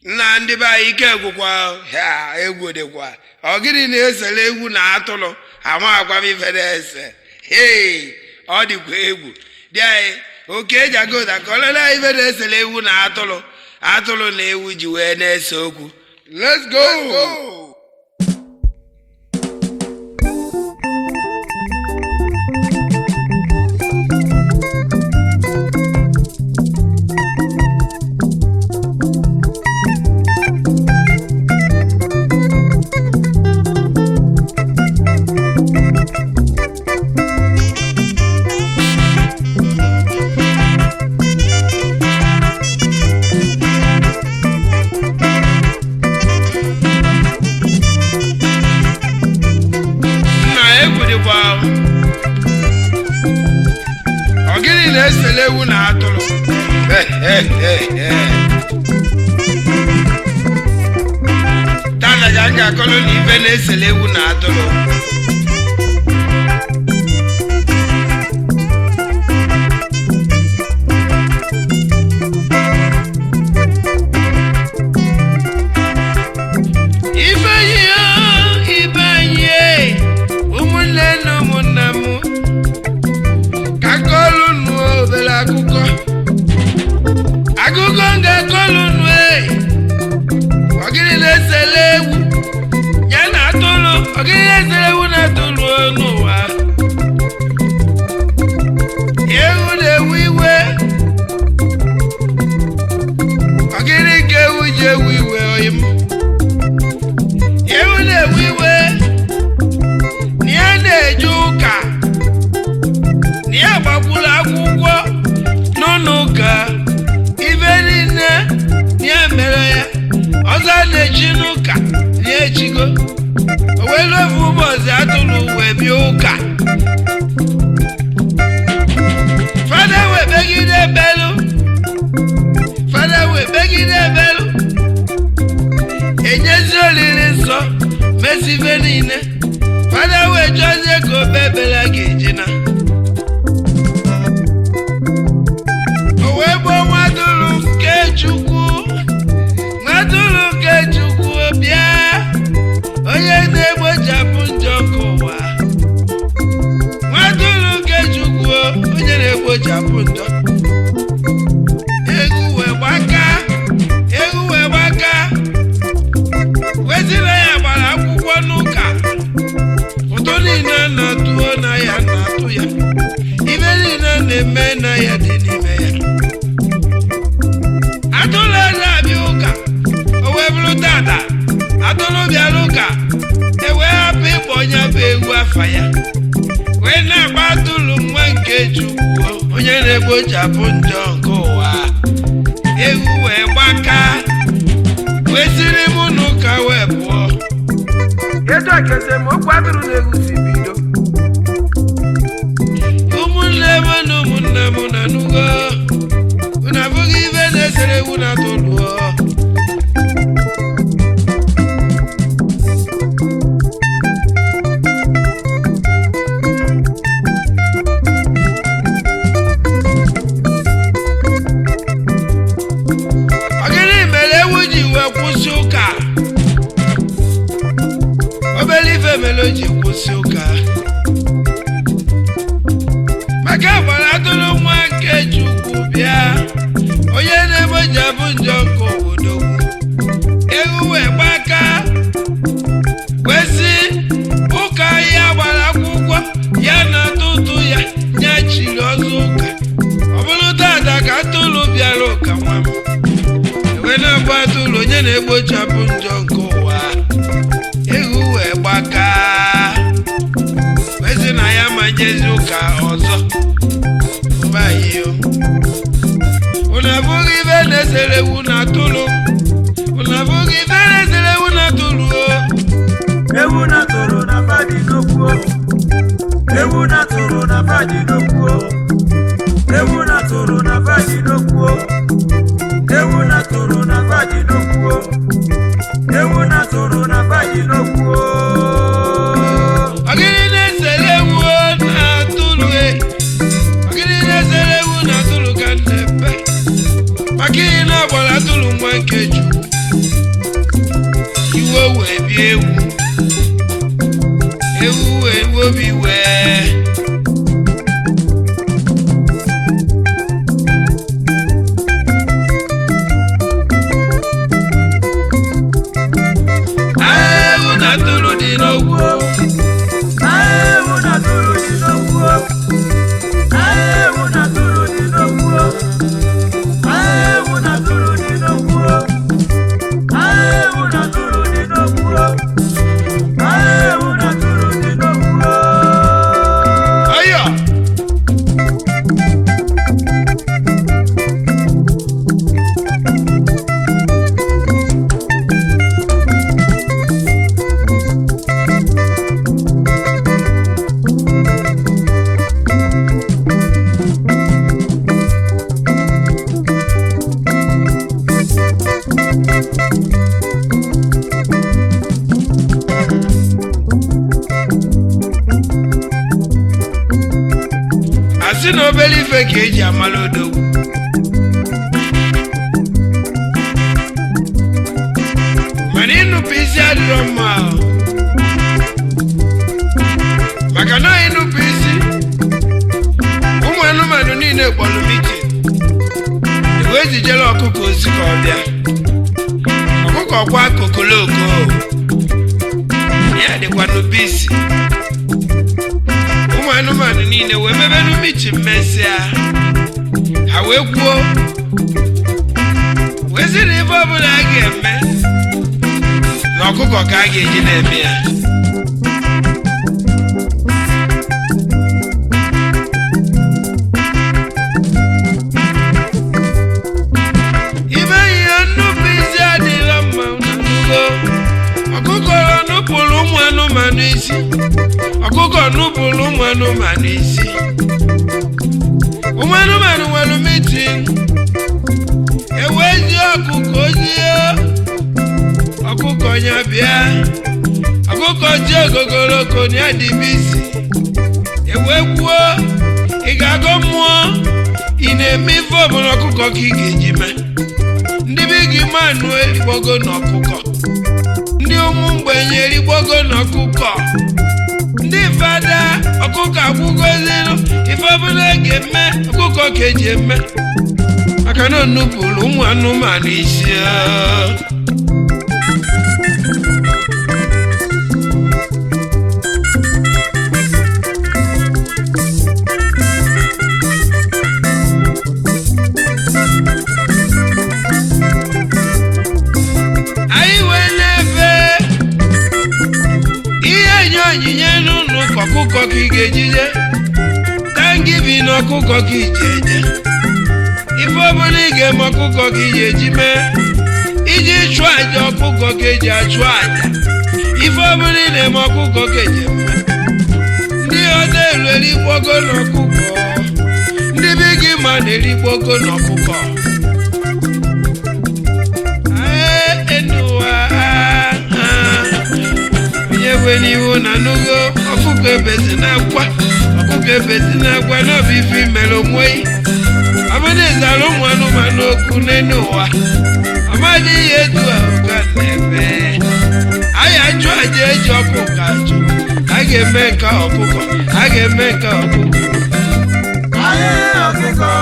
na ndị be anyị ike gwụkwa ha egwu dịkwa ọ gịnị na-esele egwu na atụrụ ama agwa m ife na-ese ọ dịkwa egwu dị anyị oke eji aga ụda ka ọ lele anyị ife na-esele egwu na atụrụ na ewu ji wee na-ese okwu. Let's go! na-esele ewu na atụrụ tana ya ga-akọrọ na ife na-esele ewu na atụrụ iwe wee bie ewu wee obi wee no believe ke eji amalodo maninu pisi adroma makana inu pisi umanu manu ni ne polu miti iwe ji jelo okuko osiko bia okuko kwa kokoloko ya de kwa no pisi umanu niile we bebe no michi mesia awekuo we siri bobu na gemme na okuko ka ga eji na eme ya ibe ya no pisi adira ma unugo okuko no pulu umanu manisi okuko nubulu manu manisi umanu manu wanu meeting eweji okuko jio okuko nyabia okuko jio gogoloko ni adibisi ewekuo igago muo inemi fomu okuko kigejime ndi bigi manu elibogo n'okuko ndi umungbenye elibogo n'okuko ndị fada ọkụkọ agwụgo zero ife ọbụla ga-eme ọkụkọ ka eji eme maka na nnupụrụ ụmụ anụmanụ isi anyị wee na-efe ihe enye onyinye n'ụlọ ọkụkọ ka ị ga-ejije tangibi na ọkụkọ ka iji eje ife ọbụla ị ga-eme ọkụkọ ka iji eji mee iji chụọ aja ọkụkọ ka eji achụ aja ife ọbụla ị na-eme ọkụkọ ka eji eme ndị ọdọ elu erigbogo na ọkụkọ ndị be gị ma na-erigbogo na ọkụkọ n'ihu na nugo ọkụkọ ebezi na-akwa n'obi ife imere onwe amana ezara ụmụ anụmanụ okwu n'elu ụwa amadị ihe etu ahụ ka na-eme anyị achụ aja eji ọkụkọ achụ a ga-eme nke ọkụkọ